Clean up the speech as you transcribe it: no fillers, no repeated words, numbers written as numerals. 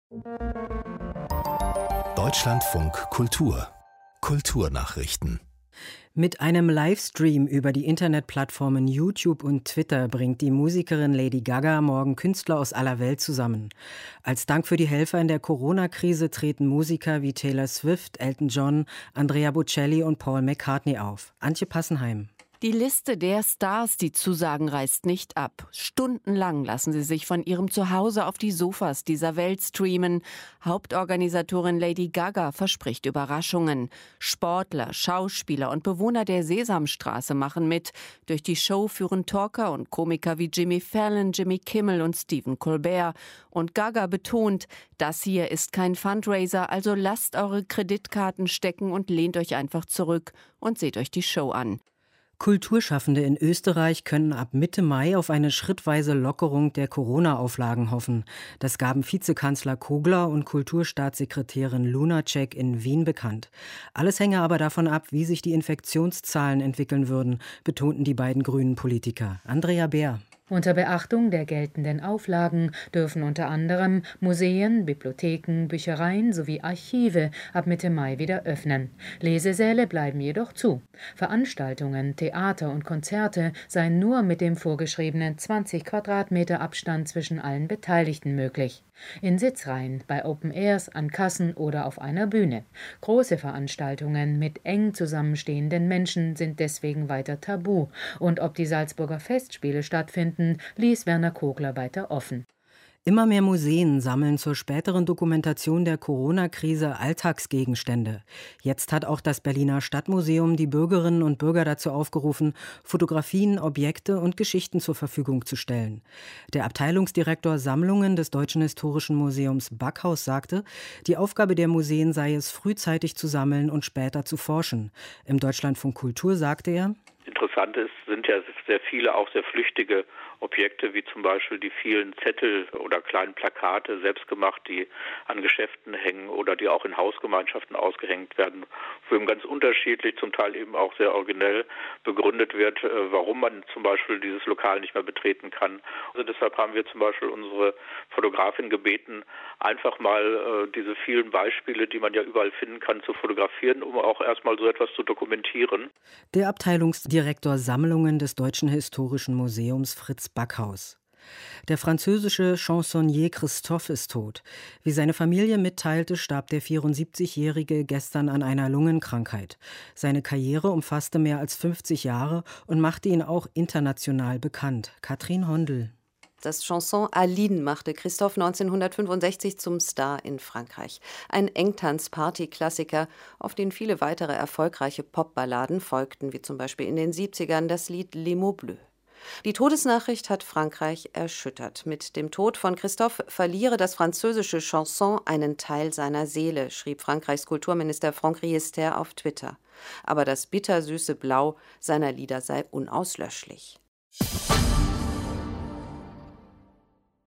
Deutschlandfunk Kultur Kulturnachrichten. Mit einem Livestream über die Internetplattformen YouTube und Twitter bringt die Musikerin Lady Gaga morgen Künstler aus aller Welt zusammen. Als Dank für die Helfer in der Corona-Krise treten Musiker wie Taylor Swift, Elton John, Andrea Bocelli und Paul McCartney auf. Antje Passenheim. Die Liste der Stars, die zusagen, reißt nicht ab. Stundenlang lassen sie sich von ihrem Zuhause auf die Sofas dieser Welt streamen. Hauptorganisatorin Lady Gaga verspricht Überraschungen. Sportler, Schauspieler und Bewohner der Sesamstraße machen mit. Durch die Show führen Talker und Komiker wie Jimmy Fallon, Jimmy Kimmel und Stephen Colbert. Und Gaga betont, das hier ist kein Fundraiser, also lasst eure Kreditkarten stecken und lehnt euch einfach zurück und seht euch die Show an. Kulturschaffende in Österreich können ab Mitte Mai auf eine schrittweise Lockerung der Corona-Auflagen hoffen. Das gaben Vizekanzler Kogler und Kulturstaatssekretärin Lunacek in Wien bekannt. Alles hänge aber davon ab, wie sich die Infektionszahlen entwickeln würden, betonten die beiden grünen Politiker. Andrea Beer. Unter Beachtung der geltenden Auflagen dürfen unter anderem Museen, Bibliotheken, Büchereien sowie Archive ab Mitte Mai wieder öffnen. Lesesäle bleiben jedoch zu. Veranstaltungen, Theater und Konzerte seien nur mit dem vorgeschriebenen 20 Quadratmeter Abstand zwischen allen Beteiligten möglich. In Sitzreihen, bei Open Airs, an Kassen oder auf einer Bühne. Große Veranstaltungen mit eng zusammenstehenden Menschen sind deswegen weiter tabu. Und ob die Salzburger Festspiele stattfinden, ließ Werner Kogler weiter offen. Immer mehr Museen sammeln zur späteren Dokumentation der Corona-Krise Alltagsgegenstände. Jetzt hat auch das Berliner Stadtmuseum die Bürgerinnen und Bürger dazu aufgerufen, Fotografien, Objekte und Geschichten zur Verfügung zu stellen. Der Abteilungsdirektor Sammlungen des Deutschen Historischen Museums Backhaus sagte, die Aufgabe der Museen sei es, frühzeitig zu sammeln und später zu forschen. Im Deutschlandfunk Kultur sagte er: Interessant sind ja sehr viele, auch sehr flüchtige Objekte, wie zum Beispiel die vielen Zettel oder kleinen Plakate, selbstgemacht, die an Geschäften hängen oder die auch in Hausgemeinschaften ausgehängt werden, wo eben ganz unterschiedlich, zum Teil eben auch sehr originell begründet wird, warum man zum Beispiel dieses Lokal nicht mehr betreten kann. Also deshalb haben wir zum Beispiel unsere Fotografin gebeten, einfach mal diese vielen Beispiele, die man ja überall finden kann, zu fotografieren, um auch erstmal so etwas zu dokumentieren. Der Abteilungsdirektor Sammlungen des Deutschen Historischen Museums Fritz Backhaus. Der französische Chansonnier Christophe ist tot. Wie seine Familie mitteilte, starb der 74-Jährige gestern an einer Lungenkrankheit. Seine Karriere umfasste mehr als 50 Jahre und machte ihn auch international bekannt. Katrin Hondel. Das Chanson Aline machte Christophe 1965 zum Star in Frankreich. Ein Engtanz-Party-Klassiker, auf den viele weitere erfolgreiche Popballaden folgten, wie zum Beispiel in den 70ern das Lied Les Mots Bleus. Die Todesnachricht hat Frankreich erschüttert. Mit dem Tod von Christophe verliere das französische Chanson einen Teil seiner Seele, schrieb Frankreichs Kulturminister Franck Riester auf Twitter. Aber das bittersüße Blau seiner Lieder sei unauslöschlich.